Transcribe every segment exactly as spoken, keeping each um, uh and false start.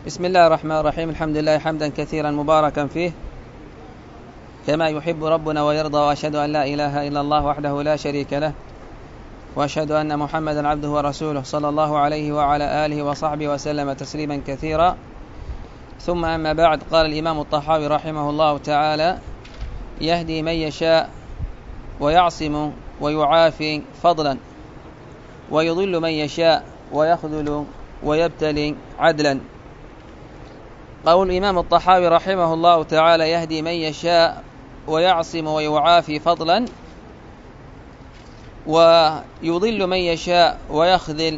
بسم الله الرحمن الرحيم. الحمد لله حمدا كثيرا مباركا فيه كما يحب ربنا ويرضى، وأشهد أن لا إله إلا الله وحده لا شريك له، وأشهد أن محمدا عبده ورسوله صلى الله عليه وعلى آله وصحبه وسلم تسليما كثيرا. ثم أما بعد، قال الإمام الطحاوي رحمه الله تعالى: يهدي من يشاء ويعصم ويعافي فضلا، ويضل من يشاء ويخذل ويبتلي عدلا. قول الإمام الطحاوي رحمه الله تعالى: يهدي من يشاء ويعصم ويعافي فضلا، ويضل من يشاء ويخذل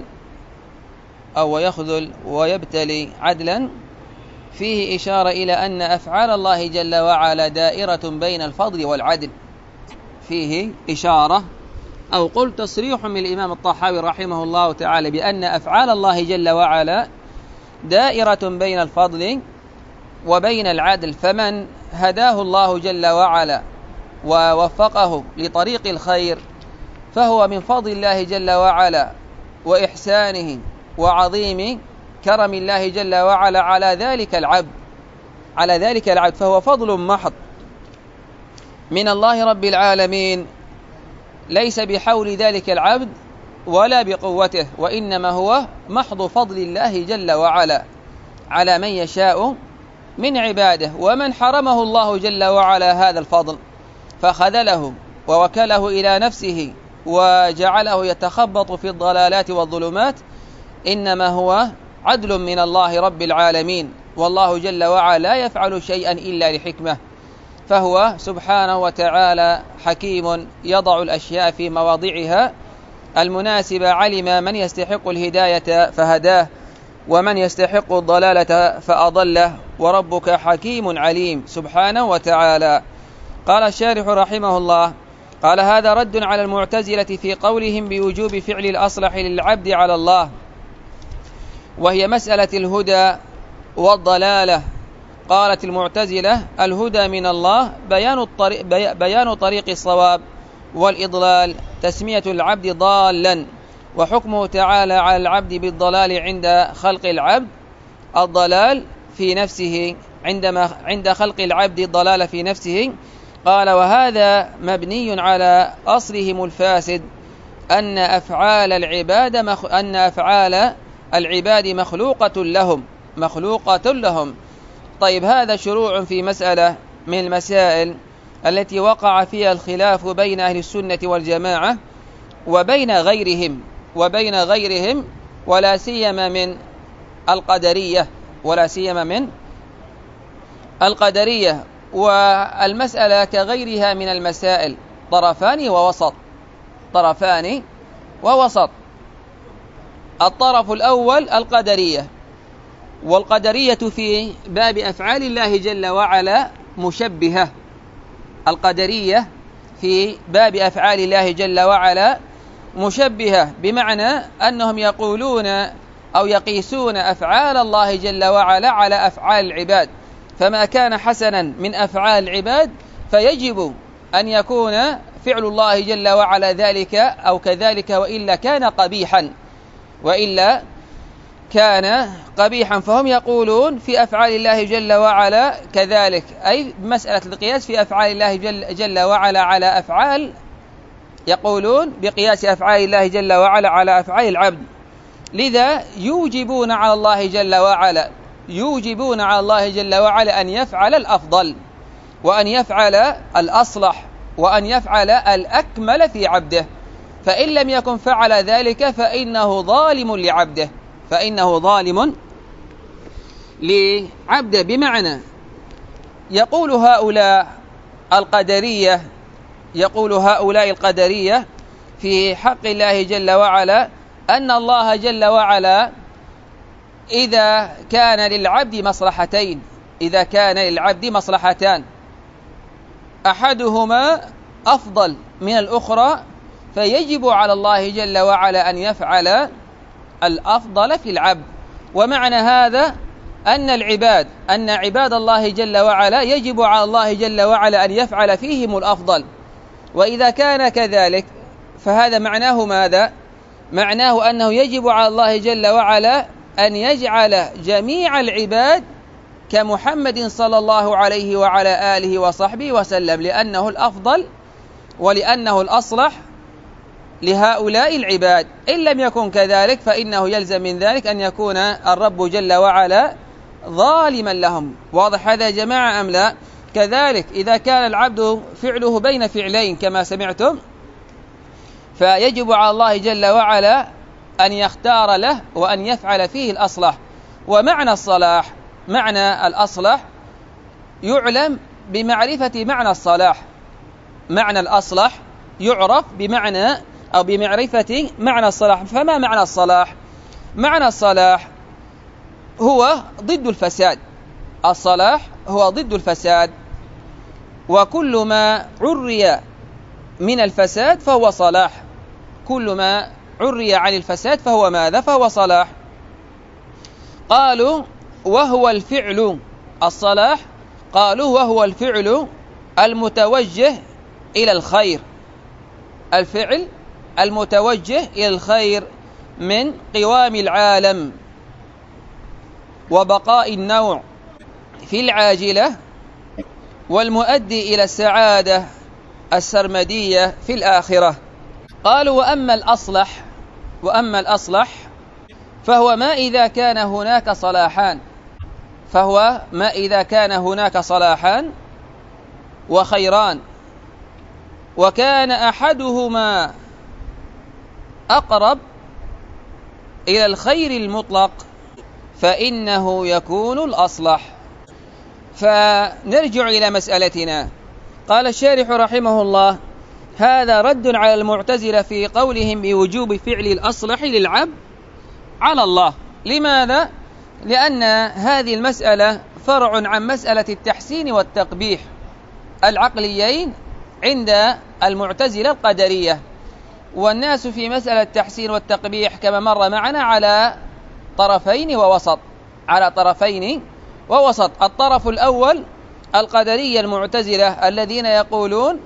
أو ويخذل ويبتلي عدلا، فيه إشارة إلى أن أفعال الله جل وعلا دائرة بين الفضل والعدل. فيه إشارة أو قل تصريح من الإمام الطحاوي رحمه الله تعالى بأن أفعال الله جل وعلا دائرة بين الفضل وبين العدل، فمن هداه الله جل وعلا ووفقه لطريق الخير فهو من فضل الله جل وعلا وإحسانه وعظيم كرم الله جل وعلا على ذلك العبد على ذلك العبد فهو فضل محض من الله رب العالمين، ليس بحول ذلك العبد ولا بقوته، وإنما هو محض فضل الله جل وعلا على من يشاء من عباده. ومن حرمه الله جل وعلا هذا الفضل فخذله ووكله إلى نفسه وجعله يتخبط في الضلالات والظلمات، إنما هو عدل من الله رب العالمين، والله جل وعلا لا يفعل شيئا إلا لحكمة، فهو سبحانه وتعالى حكيم يضع الأشياء في مواضعها المناسبة، علم من يستحق الهداية فهداه ومن يستحق الضلالة فأضله، وربك حكيم عليم سبحانه وتعالى. قال الشارح رحمه الله: قال هذا رد على المعتزلة في قولهم بوجوب فعل الأصلح للعبد على الله، وهي مسألة الهدى والضلالة. قالت المعتزلة: الهدى من الله بيان الطريق, بيان طريق الصواب، والإضلال تسمية العبد ضالا، وحكمه تعالى على العبد بالضلال عند خلق العبد الضلال في نفسه عندما عند خلق العبد الضلال في نفسه. قال: وهذا مبني على أصلهم الفاسد أن أفعال العباد مخ... أن أفعال العباد مخلوقة لهم مخلوقة لهم طيب، هذا شروع في مسألة من المسائل التي وقع فيها الخلاف بين أهل السنة والجماعة وبين غيرهم وبين غيرهم ولا سيما من القدرية ولا سيما من القدرية والمسألة كغيرها من المسائل طرفان ووسط طرفان ووسط الطرف الأول القدرية، والقدرية في باب أفعال الله جل وعلا مشبهة. القدرية في باب أفعال الله جل وعلا مشبهة، بمعنى أنهم يقولون أو يقيسون أفعال الله جل وعلا على أفعال العباد، فما كان حسنا من أفعال العباد فيجب أن يكون فعل الله جل وعلا ذلك أو كذلك، وإلا كان قبيحا وإلا كان قبيحا فهم يقولون في أفعال الله جل وعلا كذلك، أي مسألة القياس في أفعال الله جل, جل وعلا على أفعال، يقولون بقياس أفعال الله جل وعلا على أفعال العبد، لذا يوجبون على الله جل وعلا يوجبون على الله جل وعلا أن يفعل الأفضل وأن يفعل الأصلح وأن يفعل الأكمل في عبده، فإن لم يكن فعل ذلك فإنه ظالم لعبده فإنه ظالم لعبده بمعنى يقول هؤلاء القدرية يقول هؤلاء القدرية في حق الله جل وعلا أن الله جل وعلا إذا كان للعبد مصلحتين إذا كان للعبد مصلحتان أحدهما أفضل من الأخرى فيجب على الله جل وعلا أن يفعل الأفضل في العبد. ومعنى هذا أن العباد أن عباد الله جل وعلا يجب على الله جل وعلا أن يفعل فيهم الأفضل، وإذا كان كذلك فهذا معناه ماذا؟ معناه أنه يجب على الله جل وعلا أن يجعل جميع العباد كمحمد صلى الله عليه وعلى آله وصحبه وسلم، لأنه الأفضل ولأنه الأصلح لهؤلاء العباد. إن لم يكن كذلك فإنه يلزم من ذلك أن يكون الرب جل وعلا ظالما لهم. واضح هذا يا جماعة أم لا؟ كذلك إذا كان العبد فعله بين فعلين كما سمعتم، فيجب على الله جل وعلا أن يختار له وأن يفعل فيه الأصلح. ومعنى الصلاح، معنى الأصلح يعلم بمعرفة معنى الصلاح. معنى الأصلح يعرف بمعنى أو بمعرفة معنى الصلاح. فما معنى الصلاح؟ معنى الصلاح هو ضد الفساد. الصلاح هو ضد الفساد، وكل ما عري من الفساد فهو صلاح. كل ما عري عن الفساد فهو ماذا؟ فهو صلاح. قالوا وهو الفعل الصلاح، قالوا وهو الفعل المتوجه إلى الخير. الفعل المتوجه إلى الخير من قوام العالم وبقاء النوع في العاجلة، والمؤدي إلى السعادة السرمدية في الآخرة. قالوا وأما الأصلح، وأما الأصلح فهو ما إذا كان هناك صلاحان، فهو ما إذا كان هناك صلاحان وخيران، وكان أحدهما أقرب إلى الخير المطلق، فإنه يكون الأصلح. فنرجع إلى مسألتنا. قال الشارح رحمه الله: هذا رد على المعتزلة في قولهم بوجوب فعل الأصلح للعبد على الله. لماذا؟ لأن هذه المسألة فرع عن مسألة التحسين والتقبيح العقليين عند المعتزلة القدرية. والناس في مسألة التحسين والتقبيح كما مر معنا على طرفين ووسط، على طرفين ووسط. الطرف الأول القدرية المعتزلة الذين يقولون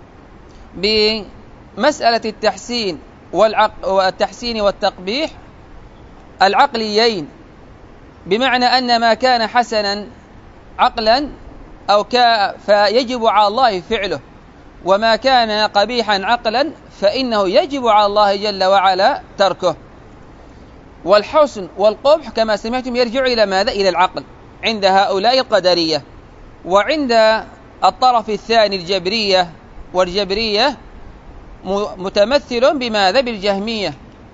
بمسألة التحسين والتحسين والتقبيح العقليين، بمعنى أن ما كان حسنا عقلا أو كا فيجب على الله فعله، وما كان قبيحا عقلا فإنه يجب على الله جل وعلا تركه. والحسن والقبح كما سمعتم يرجع إلى ماذا؟ إلى العقل عند هؤلاء القدرية. وعند الطرف الثاني الجبرية، والجبرية متمثل بماذا؟ بالجهمية،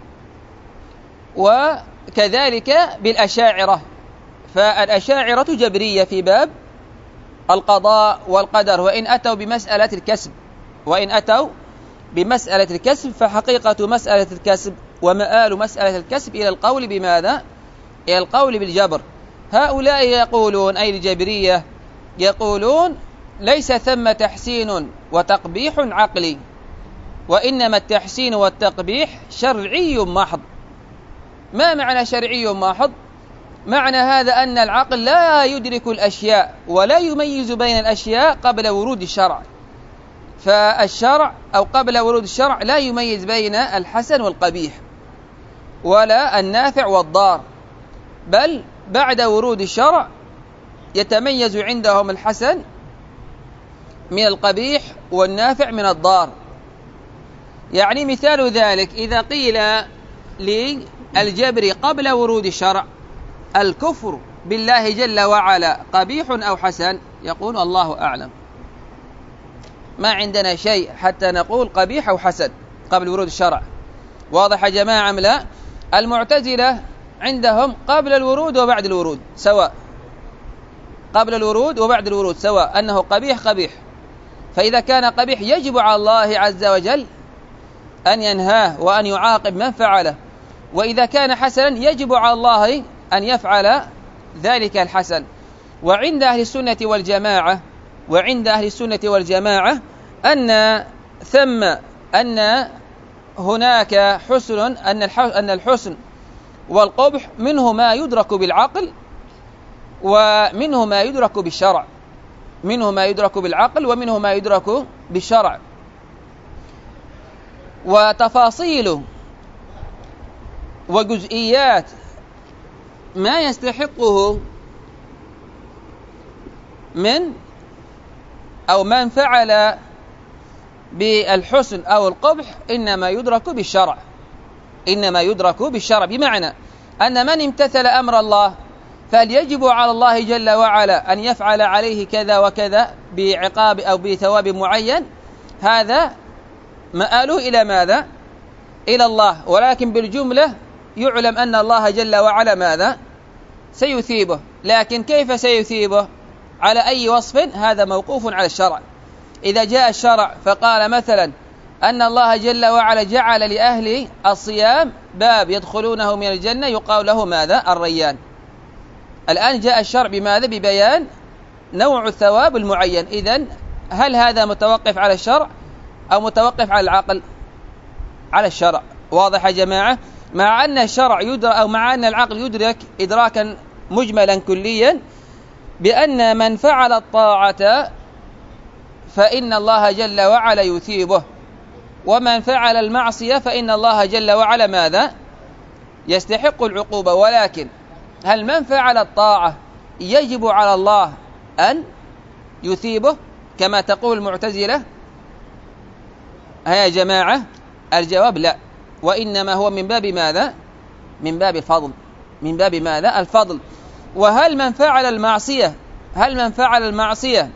وكذلك بالأشاعرة. فالأشاعرة جبرية في باب القضاء والقدر، وإن أتوا بمسألة الكسب، وإن أتوا بمسألة الكسب فحقيقة مسألة الكسب ومآل مسألة الكسب إلى القول بماذا؟ إلى القول بالجبر. هؤلاء يقولون، أي الجبرية يقولون ليس ثم تحسين وتقبيح عقلي، وإنما التحسين والتقبيح شرعي محض. ما معنى شرعي محض؟ معنى هذا أن العقل لا يدرك الأشياء ولا يميز بين الأشياء قبل ورود الشرع. فالشرع أو قبل ورود الشرع لا يميز بين الحسن والقبيح ولا النافع والضار، بل بعد ورود الشرع يتميز عندهم الحسن من القبيح والنافع من الضار. يعني مثال ذلك إذا قيل للجبر قبل ورود الشرع الكفر بالله جل وعلا قبيح أو حسن، يقول الله أعلم، ما عندنا شيء حتى نقول قبيح أو حسن قبل ورود الشرع. واضح يا جماعة أم لا؟ المعتزلة عندهم قبل الورود وبعد الورود سواء، قبل الورود وبعد الورود سواء، أنه قبيح قبيح. فإذا كان قبيح يجب على الله عز وجل أن ينهاه وأن يعاقب من فعله، وإذا كان حسنا يجب على الله أن يفعل ذلك الحسن. وعند أهل السنة والجماعة وعند أهل السنة والجماعة أن ثم أن هناك حسن، أن الحسن والقبح منه ما يدرك بالعقل ومنه ما يدرك بالشرع، منه ما يدرك بالعقل ومنه ما يدرك بالشرع. وتفاصيل وجزئيات ما يستحقه من أو من فعل بالحسن أو القبح إنما يدرك بالشرع، إنما يدرك بالشرع، بمعنى أن من امتثل أمر الله فليجب على الله جل وعلا أن يفعل عليه كذا وكذا بعقاب أو بثواب معين، هذا مآله إلى ماذا؟ إلى الله، ولكن بالجملة يعلم أن الله جل وعلا ماذا؟ سيثيبه، لكن كيف سيثيبه؟ على أي وصف؟ هذا موقوف على الشرع. إذا جاء الشرع فقال مثلا أن الله جل وعلا جعل لأهل الصيام باب يدخلونه من الجنة يقال له ماذا؟ الريان. الآن جاء الشرع بماذا؟ ببيان نوع الثواب المعين. إذن هل هذا متوقف على الشرع أو متوقف على العقل؟ على الشرع. واضح يا جماعة؟ مع أن الشرع يدرك أو مع أن العقل يدرك إدراكا مجملا كليا بأن من فعل الطاعة فإن الله جل وعلا يثيبه، ومن فعل المعصية فإن الله جل وعلا ماذا؟ يستحق العقوبة. ولكن هل من فعل الطاعة يجب على الله أن يثيبه كما تقول المعتزلة؟ يا جماعة الجواب لا، وإنما هو من باب ماذا؟ من باب الفضل، من باب ماذا؟ الفضل. وهل من فعل المعصية هل من فعل المعصية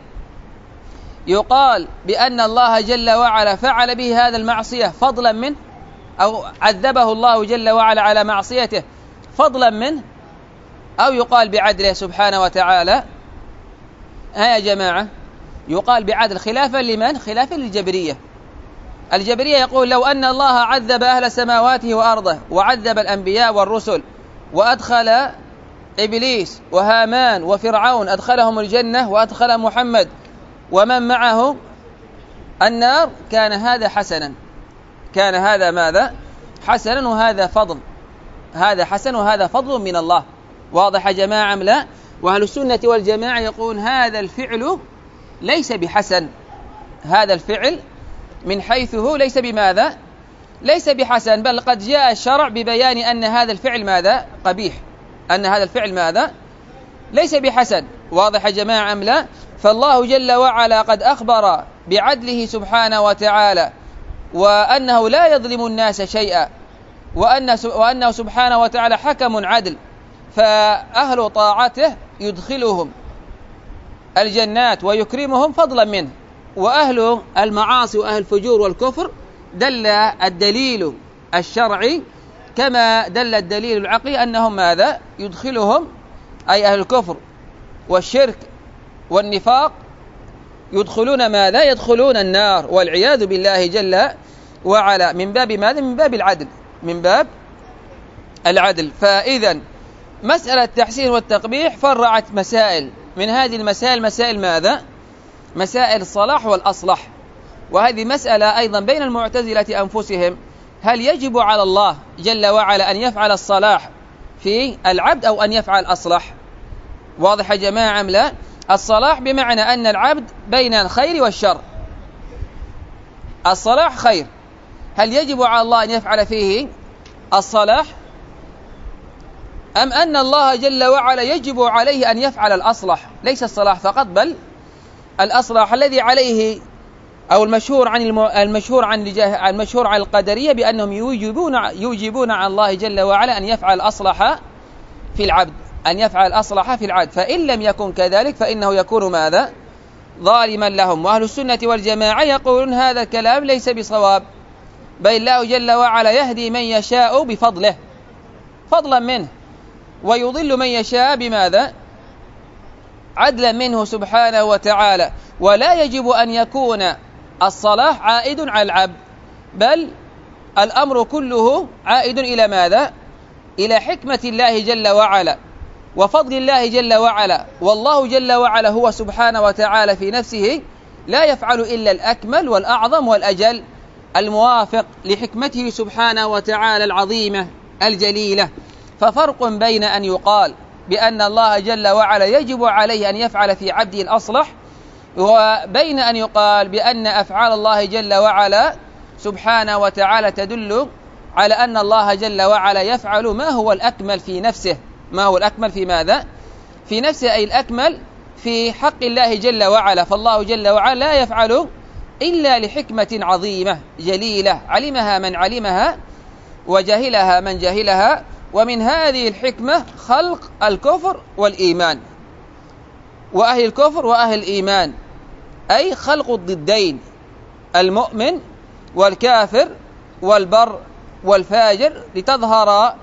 يقال بأن الله جل وعلا فعل به هذا المعصية فضلا منه، أو عذبه الله جل وعلا على معصيته فضلا منه، أو يقال بعدله سبحانه وتعالى؟ ها يا جماعة يقال بعدل، خلافا لمن؟ خلافا للجبرية. الجبرية يقول لو أن الله عذب أهل سماواته وأرضه وعذب الأنبياء والرسل وأدخل إبليس وهامان وفرعون أدخلهم الجنة وأدخل محمد ومن معه النار كان هذا حسنا، كان هذا ماذا؟ حسنا، وهذا فضل، هذا حسن وهذا فضل من الله. واضح يا جماعة أم لا؟ وأهل السنة والجماعة يقول هذا الفعل ليس بحسن، هذا الفعل من حيثه ليس بماذا؟ ليس بحسن، بل قد جاء الشرع ببيان أن هذا الفعل ماذا؟ قبيح، أن هذا الفعل ماذا؟ ليس بحسن. واضح يا جماعة أم لا؟ فالله جل وعلا قد أخبر بعدله سبحانه وتعالى وأنه لا يظلم الناس شيئا، وأن وأنه سبحانه وتعالى حكم عدل، فأهل طاعته يدخلهم الجنات ويكرمهم فضلا منه، وأهل المعاصي وأهل الفجور والكفر دل الدليل الشرعي كما دل الدليل العقلي أنهم ماذا؟ يدخلهم، أي أهل الكفر والشرك والنفاق يدخلون ماذا؟ يدخلون النار والعياذ بالله جل وعلا. من باب ماذا؟ من باب العدل، من باب العدل. فإذا مسألة التحسين والتقبيح فرعت مسائل، من هذه المسائل مسائل ماذا؟ مسائل الصلاح والأصلح. وهذه مسألة أيضا بين المعتزلة أنفسهم، هل يجب على الله جل وعلا أن يفعل الصلاح في العبد أو أن يفعل الأصلح؟ واضح يا جماعة أم لا؟ الصلاح بمعنى أن العبد بين الخير والشر، الصلاح خير، هل يجب على الله أن يفعل فيه الصلاح، أم أن الله جل وعلا يجب عليه أن يفعل الأصلح؟ ليس الصلاح فقط بل الأصلح الذي عليه أو المشهور عن الم... المشهور عن المشهور عن القدرية بأنهم يوجبون يوجبون على الله جل وعلا أن يفعل الأصلح في العبد، أن يفعل الأصلح في العبد، فإن لم يكن كذلك فإنه يكون ماذا؟ ظالما لهم. وأهل السنة والجماعة يقولون هذا الكلام ليس بصواب، بل الله جل وعلا يهدي من يشاء بفضله فضلا منه، ويضل من يشاء بماذا؟ عدلا منه سبحانه وتعالى. ولا يجب أن يكون الصلاح عائد على العبد، بل الأمر كله عائد إلى ماذا؟ إلى حكمة الله جل وعلا وفضل الله جل وعلا. والله جل وعلا هو سبحانه وتعالى في نفسه لا يفعل إلا الأكمل والأعظم والأجل الموافق لحكمته سبحانه وتعالى العظيمة الجليلة. ففرق بين أن يقال بأن الله جل وعلا يجب عليه أن يفعل في عبده الأصلح، وبين أن يقال بأن أفعال الله جل وعلا سبحانه وتعالى تدل على أن الله جل وعلا يفعل ما هو الأكمل في نفسه ما هو الأكمل في ماذا؟ في نفسه، أي الأكمل في حق الله جل وعلا. فالله جل وعلا لا يفعل إلا لحكمة عظيمة جليلة علمها من علمها وجهلها من جهلها، ومن هذه الحكمة خلق الكفر والإيمان، وأهل الكفر وأهل الإيمان، أي خلق الضدين، المؤمن والكافر والبر والفاجر، لتظهر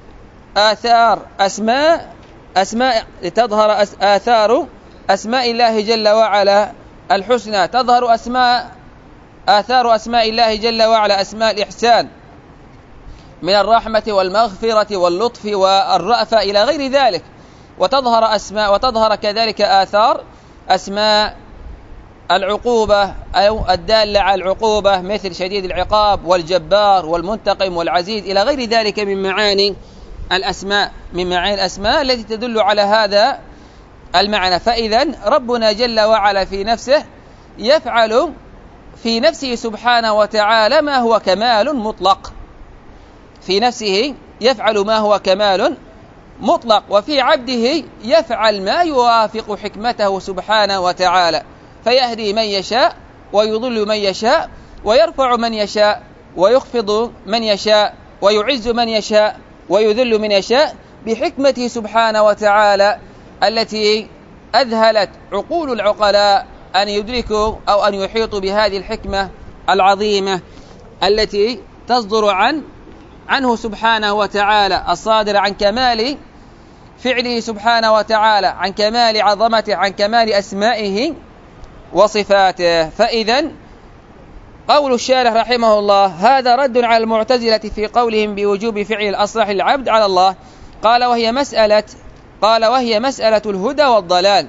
آثار أسماء أسماء لتظهر آثار أسماء الله جل وعلا الحسنى، تظهر أسماء آثار أسماء الله جل وعلا، أسماء الإحسان من الرحمة والمغفرة واللطف والرأفة إلى غير ذلك، وتظهر أسماء وتظهر كذلك آثار أسماء العقوبة أو الدالة على العقوبة، مثل شديد العقاب والجبار والمنتقم والعزيز إلى غير ذلك من معاني الأسماء من معاني الأسماء التي تدل على هذا المعنى. فإذا ربنا جل وعلا في نفسه يفعل في نفسه سبحانه وتعالى ما هو كمال مطلق، في نفسه يفعل ما هو كمال مطلق، وفي عبده يفعل ما يوافق حكمته سبحانه وتعالى، فيهدي من يشاء ويضل من يشاء، ويرفع من يشاء ويخفض من يشاء، ويعز من يشاء ويذل من يشاء، بحكمته سبحانه وتعالى التي أذهلت عقول العقلاء أن يدركوا أو أن يحيطوا بهذه الحكمة العظيمة التي تصدر عن عنه سبحانه وتعالى، الصادر عن كمال فعله سبحانه وتعالى، عن كمال عظمته، عن كمال أسمائه وصفاته. فإذا قول الشارح رحمه الله هذا رد على المعتزلة في قولهم بوجوب فعل الأصلح للعبد على الله. قال وهي مسألة قال وهي مسألة الهدى والضلال.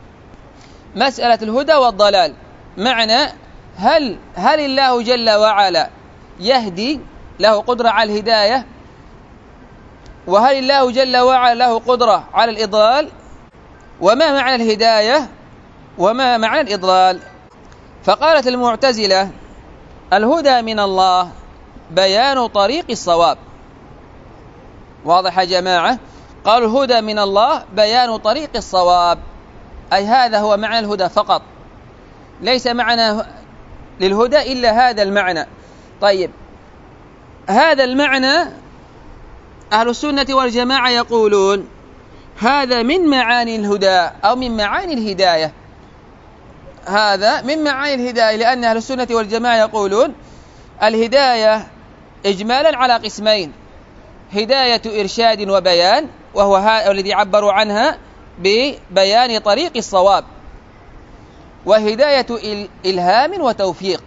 مسألة الهدى والضلال معنى هل هل الله جل وعلا يهدي، له قدرة على الهداية، وهل الله جل وعلا له قدرة على الإضلال، وما معنى الهداية وما معنى الإضلال؟ فقالت المعتزلة الهدى من الله بيان طريق الصواب. واضح يا جماعة؟ قالوا الهدى من الله بيان طريق الصواب، أي هذا هو معنى الهدى فقط، ليس معنى للهدى إلا هذا المعنى. طيب، هذا المعنى أهل السنة والجماعة يقولون هذا من معاني الهدى أو من معاني الهداية، هذا من معاني الهداية، لأن أهل السنة والجماعة يقولون الهداية إجمالا على قسمين: هداية إرشاد وبيان، وهو الذي عبروا عنها ببيان طريق الصواب، وهداية إلهام وتوفيق.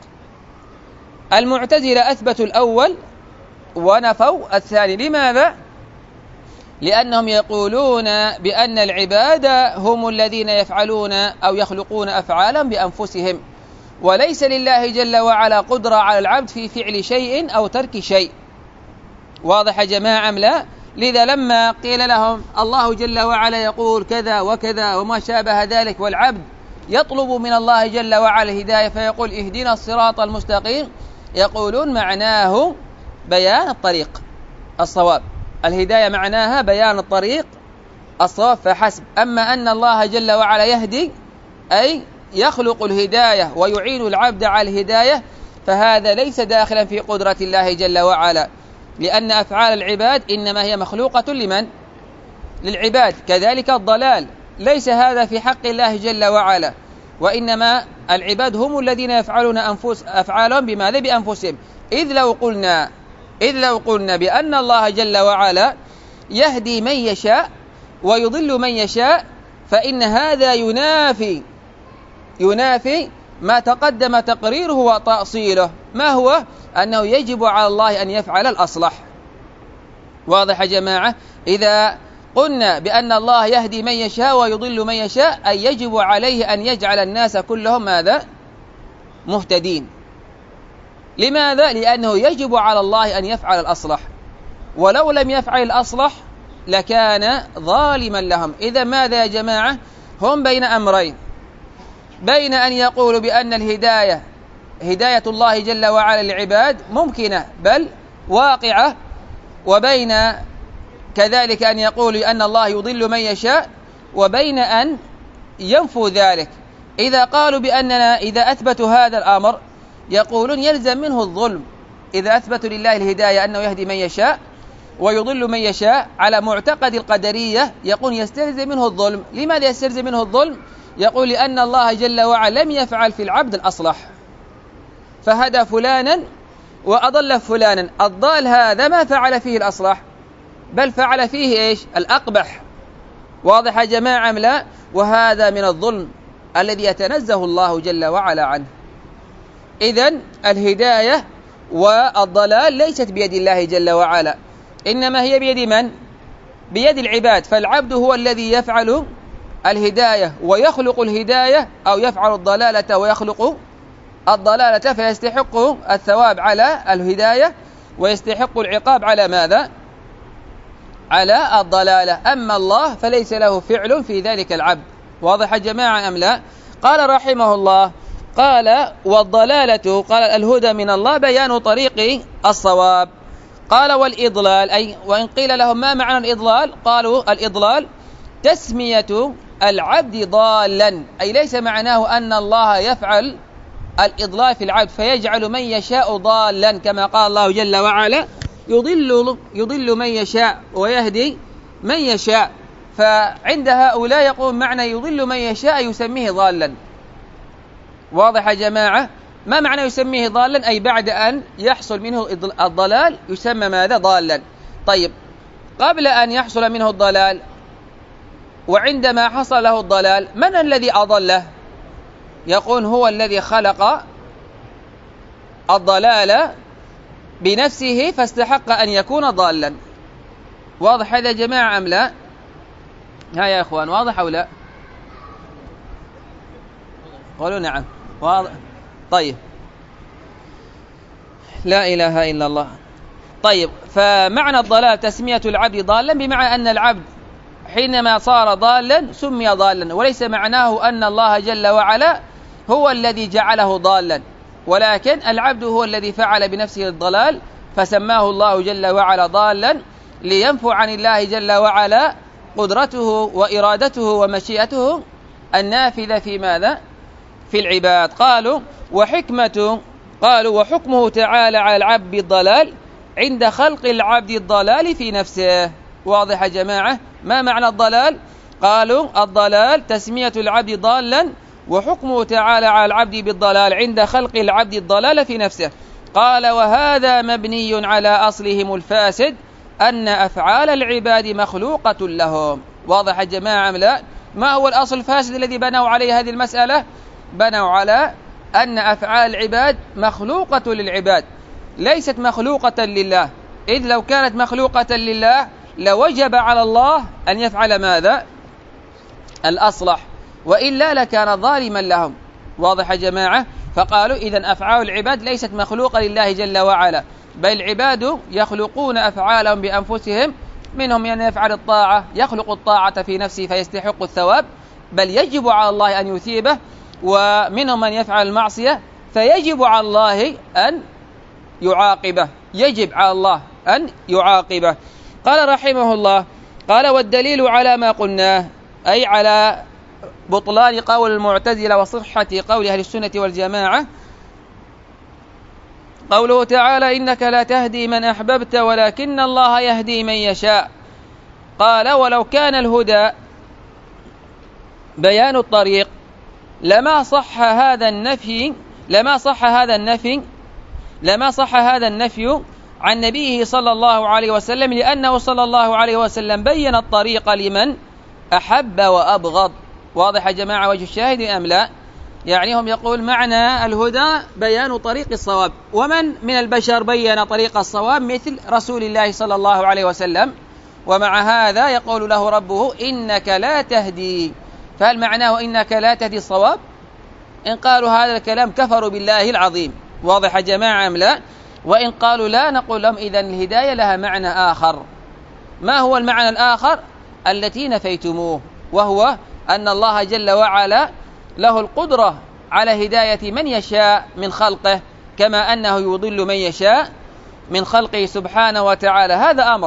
المعتزلة أثبتوا الأول ونفوا الثاني. لماذا؟ لأنهم يقولون بأن العباد هم الذين يفعلون أو يخلقون أفعالا بأنفسهم، وليس لله جل وعلا قدرة على العبد في فعل شيء أو ترك شيء. واضح يا جماعة أم لا؟ لذا لما قيل لهم الله جل وعلا يقول كذا وكذا وما شابه ذلك، والعبد يطلب من الله جل وعلا الهداية فيقول اهدنا الصراط المستقيم، يقولون معناه بيان الطريق الصواب، الهداية معناها بيان الطريق الصواب فحسب. أما أن الله جل وعلا يهدي أي يخلق الهداية ويعين العبد على الهداية، فهذا ليس داخلا في قدرة الله جل وعلا، لأن أفعال العباد إنما هي مخلوقة لمن؟ للعباد. كذلك الضلال ليس هذا في حق الله جل وعلا، وإنما العباد هم الذين يفعلون أنفس أفعالهم بماذا؟ بأنفسهم. إذ لو قلنا إذ لو قلنا بأن الله جل وعلا يهدي من يشاء ويضل من يشاء، فإن هذا ينافي ينافي ما تقدم تقريره وتأصيله، ما هو؟ أنه يجب على الله أن يفعل الأصلح. واضح يا جماعة؟ إذا قلنا بأن الله يهدي من يشاء ويضل من يشاء، أي يجب عليه أن يجعل الناس كلهم ماذا؟ مهتدين. لماذا؟ لأنه يجب على الله أن يفعل الأصلح، ولو لم يفعل الأصلح لكان ظالما لهم. إذا ماذا يا جماعة؟ هم بين أمرين: بين أن يقولوا بأن الهداية هداية الله جل وعلا للعباد ممكنة بل واقعة، وبين كذلك أن يقولوا أن الله يضل من يشاء، وبين أن ينفوا ذلك. إذا قالوا بأننا إذا أثبتوا هذا الأمر يقولون يلزم منه الظلم، إذا أثبتوا لله الهداية أنه يهدي من يشاء ويضل من يشاء على معتقد القدرية، يقول يستلزم منه الظلم. لماذا يستلزم منه الظلم؟ يقول لأن الله جل وعلا لم يفعل في العبد الأصلح، فهدى فلانا وأضل فلانا. الضال هذا ما فعل فيه الأصلح، بل فعل فيه إيش؟ الأقبح. واضح يا جماعة أم لا؟ وهذا من الظلم الذي يتنزه الله جل وعلا عنه. إذن الهداية والضلال ليست بيد الله جل وعلا، إنما هي بيد من؟ بيد العباد. فالعبد هو الذي يفعل الهداية ويخلق الهداية، أو يفعل الضلالة ويخلق الضلالة، فيستحق الثواب على الهداية ويستحق العقاب على ماذا؟ على الضلالة. أما الله فليس له فعل في ذلك العبد. واضح يا جماعة أم لا؟ قال رحمه الله، قال والضلالة، قال الهدى من الله بيان طريق الصواب. قال والإضلال، أي وإن قيل لهم ما معنى الإضلال؟ قالوا الإضلال تسمية العبد ضالا، أي ليس معناه أن الله يفعل الإضلال في العبد فيجعل من يشاء ضالا، كما قال الله جل وعلا يضل, يضل من يشاء ويهدي من يشاء. فعند هؤلاء يقول معنى يضل من يشاء يسميه ضالا. واضح يا جماعة؟ ما معنى يسميه ضالا؟ أي بعد أن يحصل منه الضلال يسمى ماذا؟ ضالا. طيب، قبل أن يحصل منه الضلال وعندما حصل له الضلال من الذي أضله؟ يقول هو الذي خلق الضلال بنفسه فاستحق أن يكون ضالا. واضح هذا يا جماعة أم لا؟ ها يا إخوان، واضح أو لا؟ قولوا نعم. واضح. طيب، لا إله إلا الله. طيب، فمعنى الضلال تسمية العبد ضالا، بمعنى أن العبد حينما صار ضالا سمي ضالا، وليس معناه أن الله جل وعلا هو الذي جعله ضالا، ولكن العبد هو الذي فعل بنفسه الضلال فسماه الله جل وعلا ضالا، لينفو عن الله جل وعلا قدرته وإرادته ومشيئته النافذة في ماذا؟ في العباد. قالوا وحكمة، قالوا وحكمه تعالى على العبد بالضلال عند خلق العبد الضلال في نفسه. واضح يا جماعة؟ ما معنى الضلال؟ قالوا الضلال تسمية العبد ضالا، وحكمه تعالى على العبد بالضلال عند خلق العبد الضلال في نفسه. قال وهذا مبني على أصلهم الفاسد أن أفعال العباد مخلوقة لهم. واضح يا جماعة أم لا؟ ما هو الأصل الفاسد الذي بنوا عليه هذه المسألة؟ بنوا على أن أفعال العباد مخلوقة للعباد، ليست مخلوقة لله، إذ لو كانت مخلوقة لله لوجب على الله أن يفعل ماذا؟ الأصلح، وإلا لكان ظالما لهم. واضح يا جماعة؟ فقالوا إذن أفعال العباد ليست مخلوقة لله جل وعلا، بل العباد يخلقون أفعالهم بأنفسهم، منهم من يفعل الطاعة يخلق الطاعة في نفسه فيستحق الثواب بل يجب على الله أن يثيبه، ومنهم من يفعل المعصية فيجب على الله أن يعاقبه، يجب على الله أن يعاقبه. قال رحمه الله، قال والدليل على ما قلناه، أي على بطلان قول المعتزلة وصحة قول أهل السنة والجماعة، قوله تعالى إنك لا تهدي من أحببت ولكن الله يهدي من يشاء. قال ولو كان الهدى بيان الطريق لما صح هذا النفي لما صح هذا النفي لما صح هذا النفي عن نبيه صلى الله عليه وسلم، لأنه صلى الله عليه وسلم بين الطريق لمن أحب وأبغض. واضح يا جماعة وجه الشاهد أم لا؟ يعني هم يقول معنى الهدى بيان طريق الصواب، ومن من البشر بين طريق الصواب مثل رسول الله صلى الله عليه وسلم، ومع هذا يقول له ربه إنك لا تهدي. فهل معناه إنك لا تهدي الصواب؟ إن قالوا هذا الكلام كفروا بالله العظيم. واضح يا جماعة أم لا؟ وإن قالوا لا نقول لهم إذن الهداية لها معنى آخر. ما هو المعنى الآخر التي نفيتموه؟ وهو أن الله جل وعلا له القدرة على هداية من يشاء من خلقه، كما أنه يضل من يشاء من خلقه سبحانه وتعالى. هذا أمر.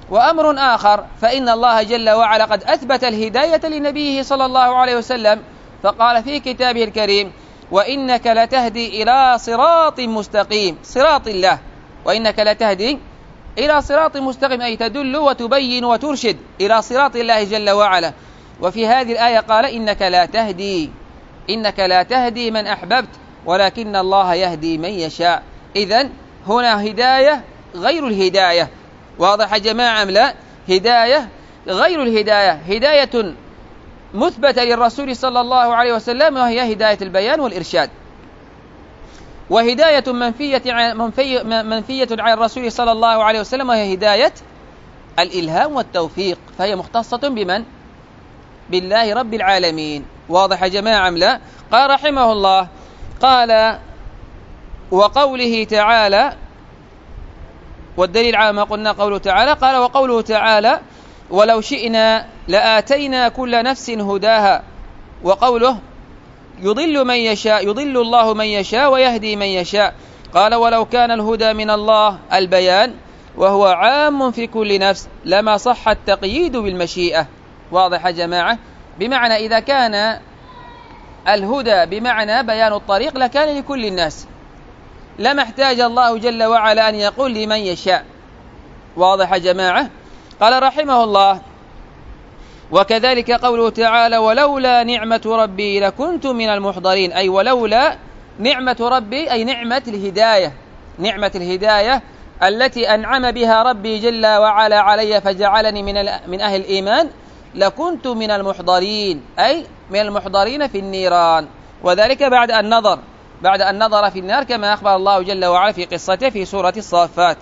وأمر آخر فإن الله جل وعلا قد أثبت الهداية لنبيه صلى الله عليه وسلم، فقال في كتابه الكريم: وإنك لتهدي إلى صراط مستقيم، صراط الله، وإنك لتهدي إلى صراط مستقيم، أي تدل وتبين وترشد إلى صراط الله جل وعلا. وفي هذه الآية قال: إنك لا تهدي إنك لا تهدي من أحببت ولكن الله يهدي من يشاء. إذن هنا هداية غير الهداية. واضح يا جماعة أم لا؟ هداية غير الهداية، هداية مثبتة للرسول صلى الله عليه وسلم، وهي هداية البيان والإرشاد، وهداية منفية عن منفية عن الرسول صلى الله عليه وسلم، وهي هداية الإلهام والتوفيق، فهي مختصة بمن؟ بالله رب العالمين. واضح يا جماعة أم لا؟ قال رحمه الله: قال: وقوله تعالى، والدليل على ما قلنا قوله تعالى، قال: وقوله تعالى: ولو شئنا لآتينا كل نفس هداها. وقوله: يضل من يشاء، يضل الله من يشاء ويهدي من يشاء. قال: ولو كان الهدى من الله البيان وهو عام في كل نفس لما صح التقييد بالمشيئة. واضح يا جماعة؟ بمعنى إذا كان الهدى بمعنى بيان الطريق لكان لكل الناس، لما احتاج الله جل وعلا أن يقول لمن يشاء. واضح يا جماعة؟ قال رحمه الله: وكذلك قوله تعالى: ولولا نعمة ربي لكنت من المحضرين، أي ولولا نعمة ربي، أي نعمة الهداية، نعمة الهداية التي أنعم بها ربي جل وعلا علي فجعلني من من أهل الإيمان، لكنت من المحضرين، أي من المحضرين في النيران، وذلك بعد أن نظر بعد أن نظر في النار كما أخبر الله جل وعلا في قصته في سورة الصافات.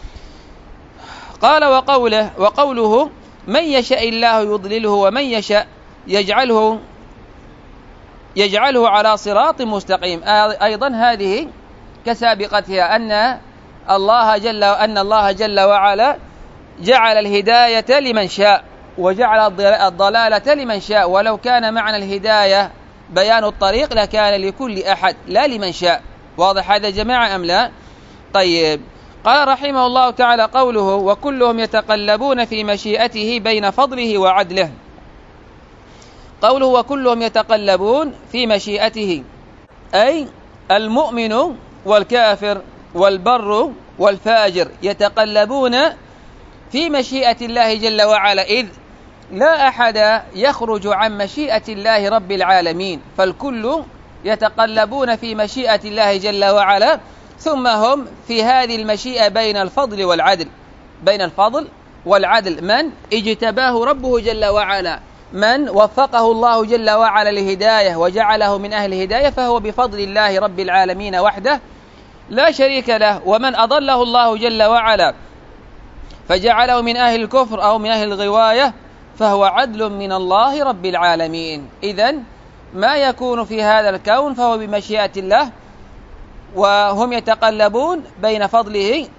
قال: وقوله وقوله من يشاء الله يضلله ومن يشاء يجعله يجعله على صراط مستقيم. أيضا هذه كسابقتها، أن الله جل أن الله جل وعلا جعل الهداية لمن شاء وجعل الضلالة لمن شاء، ولو كان معنى الهداية بيان الطريق لكان لكل أحد لا لمن شاء. واضح هذا جماعة أم لا؟ طيب. قال رحمه الله تعالى: قوله: وكلهم يتقلبون في مشيئته بين فضله وعدله. قوله: وكلهم يتقلبون في مشيئته، أي المؤمن والكافر والبر والفاجر يتقلبون في مشيئة الله جل وعلا، إذ لا أحد يخرج عن مشيئة الله رب العالمين، فالكل يتقلبون في مشيئة الله جل وعلا، ثم هم في هذه المشيئة بين الفضل والعدل بين الفضل والعدل من اجتباه ربه جل وعلا، من وفقه الله جل وعلا للهداية وجعله من أهل الهداية، فهو بفضل الله رب العالمين وحده لا شريك له، ومن أضله الله جل وعلا فجعله من أهل الكفر أو من أهل الغواية فهو عدل من الله رب العالمين. إذن ما يكون في هذا الكون فهو بمشيئة الله، وهم يتقلبون بين فضله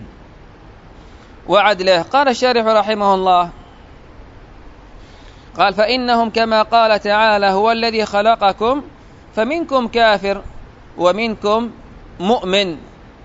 وعدله. قال الشارح رحمه الله: قال: فإنهم كما قال تعالى: هو الذي خلقكم فمنكم كافر ومنكم مؤمن.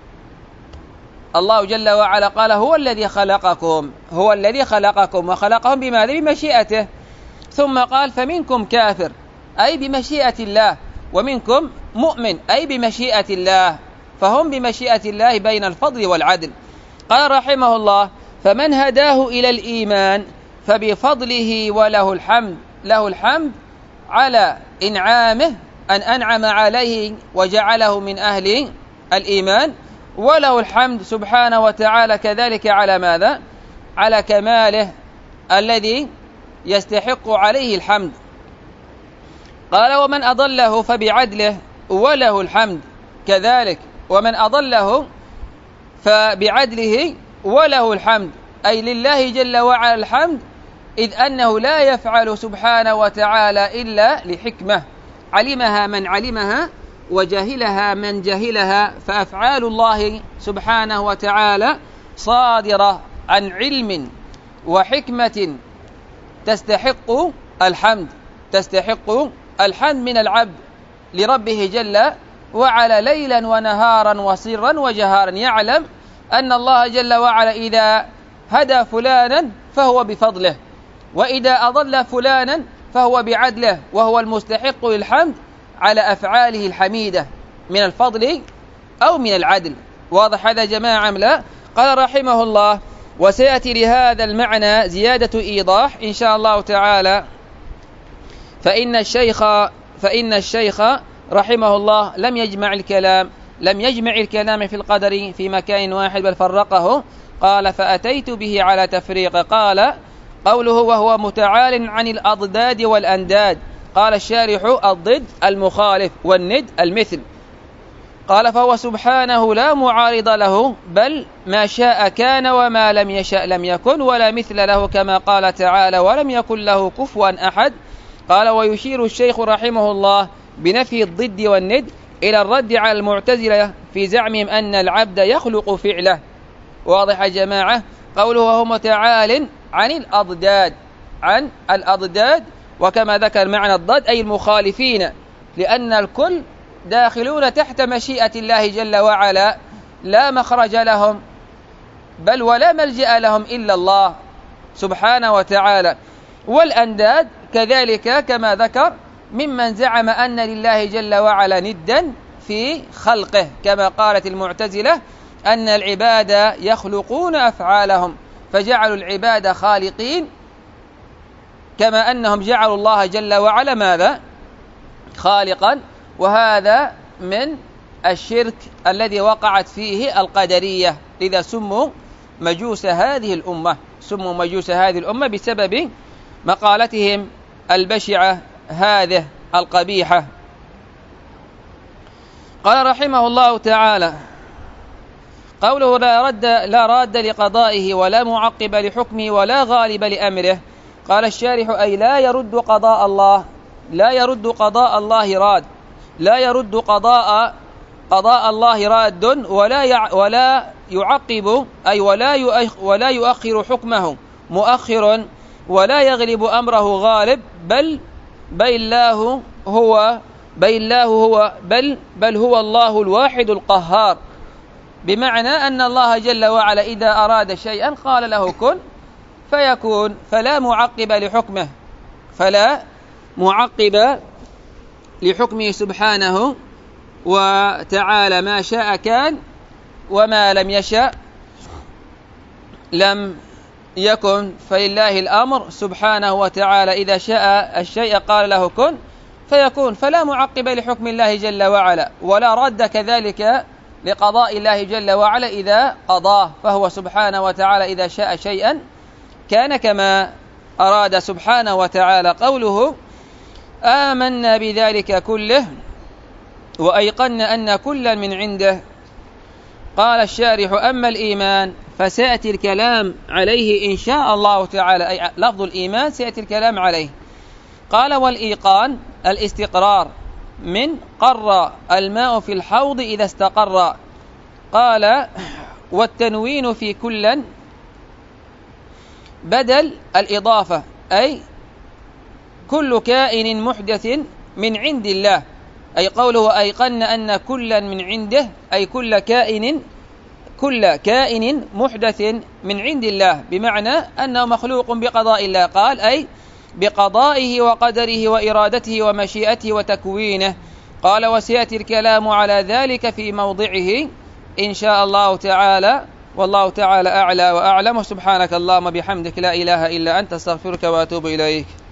الله جل وعلا قال: هو الذي خلقكم هو الذي خلقكم وخلقهم بماذا؟ بمشيئته. ثم قال: فمنكم كافر، أي بمشيئة الله، ومنكم مؤمن، أي بمشيئة الله، فهم بمشيئة الله بين الفضل والعدل. قال رحمه الله: فمن هداه إلى الإيمان فبفضله وله الحمد، له الحمد على إنعامه أن أنعم عليه وجعله من أهل الإيمان، وله الحمد سبحانه وتعالى كذلك على ماذا؟ على كماله الذي يستحق عليه الحمد. قال: ومن أضله فبعدله وله الحمد كذلك، ومن أضله فبعدله وله الحمد، أي لله جل وعلا الحمد، إذ أنه لا يفعل سبحانه وتعالى إلا لحكمة علمها من علمها وجهلها من جهلها، فأفعال الله سبحانه وتعالى صادرة عن علم وحكمة تستحق الحمد تستحق الحمد من العبد لربه جل وعلا ليلا ونهارا وسرا وجهارا. يعلم أن الله جل وعلا إذا هدى فلانا فهو بفضله، وإذا أضل فلانا فهو بعدله، وهو المستحق للحمد على أفعاله الحميدة من الفضل أو من العدل. واضح هذا جماعة أم لا؟ قال رحمه الله: وسيأتي لهذا المعنى زيادة إيضاح إن شاء الله تعالى. فإن الشيخ فإن الشيخ رحمه الله لم يجمع الكلام لم يجمع الكلام في القدر في مكان واحد، بل فرقه. قال: فأتيت به على تفريق. قال: قوله وهو متعال عن الأضداد والأنداد. قال الشارح: الضد المخالف، والند المثل. قال: فهو سبحانه لا معارض له، بل ما شاء كان وما لم يشأ لم يكن، ولا مثل له، كما قال تعالى: ولم يكن له كفوا أحد. قال: ويشير الشيخ رحمه الله بنفي الضد والند إلى الرد على المعتزلة في زعمهم أن العبد يخلق فعله. واضح يا جماعة؟ قوله وهو متعال عن الأضداد، عن الأضداد، وكما ذكر معنى الضد أي المخالفين، لأن الكل داخلون تحت مشيئة الله جل وعلا، لا مخرج لهم بل ولا ملجأ لهم إلا الله سبحانه وتعالى. والأنداد كذلك كما ذكر ممن زعم أن لله جل وعلا ندا في خلقه، كما قالت المعتزلة أن العباد يخلقون أفعالهم، فجعلوا العباد خالقين، كما أنهم جعلوا الله جل وعلا ماذا؟ خالقا. وهذا من الشرك الذي وقعت فيه القدرية، لذا سموا مجوس هذه الأمة، سموا مجوس هذه الأمة بسبب مقالتهم البشعة هذه القبيحة. قال رحمه الله تعالى: قوله لا رد لا راد لقضائه ولا معقب لحكمه ولا غالب لأمره. قال الشارح: أي لا يرد قضاء الله، لا يرد قضاء الله راد، لا يرد قضاء قضاء الله راد، ولا يع ولا يعقب أي ولا ولا يؤخر حكمه مؤخر، ولا يغلب أمره غالب، بل بل الله هو بل الله هو بل بل هو الله الواحد القهار. بمعنى أن الله جل وعلا إذا أراد شيئا قال له كن فيكون، فلا معقب لحكمه، فلا معقب لحكمه سبحانه وتعالى. ما شاء كان وما لم يشأ لم يكن، فلله الأمر سبحانه وتعالى، إذا شاء الشيء قال له كن فيكون، فلا معقب لحكم الله جل وعلا، ولا رد كذلك لقضاء الله جل وعلا إذا قضاه، فهو سبحانه وتعالى إذا شاء شيئا كان كما أراد سبحانه وتعالى. قوله آمنا بذلك كله وأيقنا أن كلا من عنده. قال الشارح: أما الإيمان فسيأتي الكلام عليه إن شاء الله تعالى، أي لفظ الإيمان سيأتي الكلام عليه. قال: والإيقان الاستقرار، من قر الماء في الحوض إذا استقر. قال: والتنوين في كلا بدل الإضافة، أي كل كائن محدث من عند الله، أي قوله أيقن أن كلا من عنده، أي كل كائن كل كائن محدث من عند الله، بمعنى أنه مخلوق بقضاء الله. قال: أي بقضائه وقدره وإرادته ومشيئته وتكوينه. قال: وسيأتي الكلام على ذلك في موضعه إن شاء الله تعالى، والله تعالى أعلى وأعلم. سبحانك اللهم بحمدك لا إله إلا أنت، استغفرك وأتوب إليك.